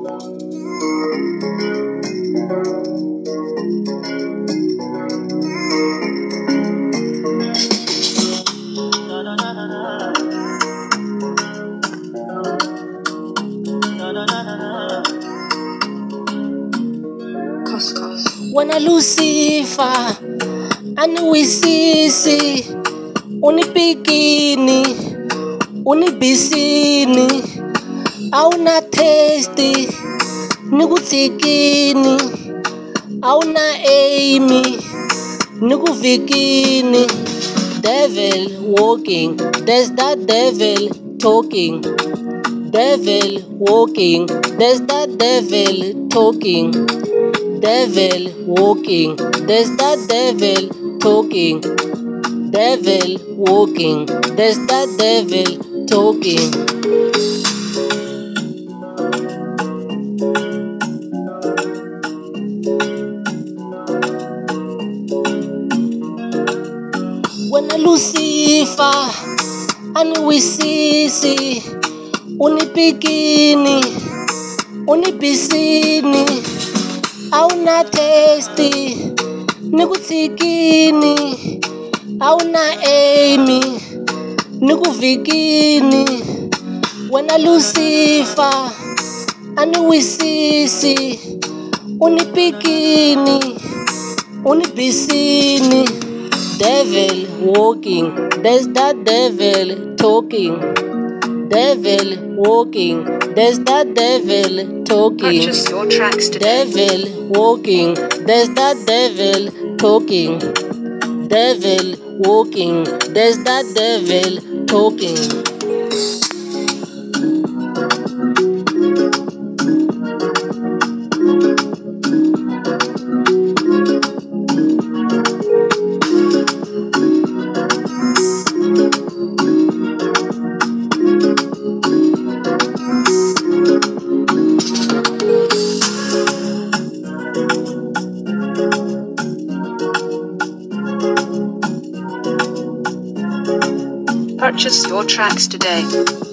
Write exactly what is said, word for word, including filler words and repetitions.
Wena Lucifer aniwisisi unipikini unibisini awuna taste nikutsikini awuna aim nikuvikini. Devil walking, there's that devil talking. Devil walking, there's that devil talking. Devil walking, there's that devil talking. Devil walking, there's that devil talking. Wena Lucifer aniwisisi unipikini unibisini awuna taste nikutsikini awuna aim nikuvikini. Wena Lucifer aniwisisi unipikini unibisini. Devil walking, there's that devil talking. Devil walking, there's that devil talking. Purchase your tracks today. Devil walking, there's that devil talking. Devil walking, there's that devil talking. Purchase your tracks today.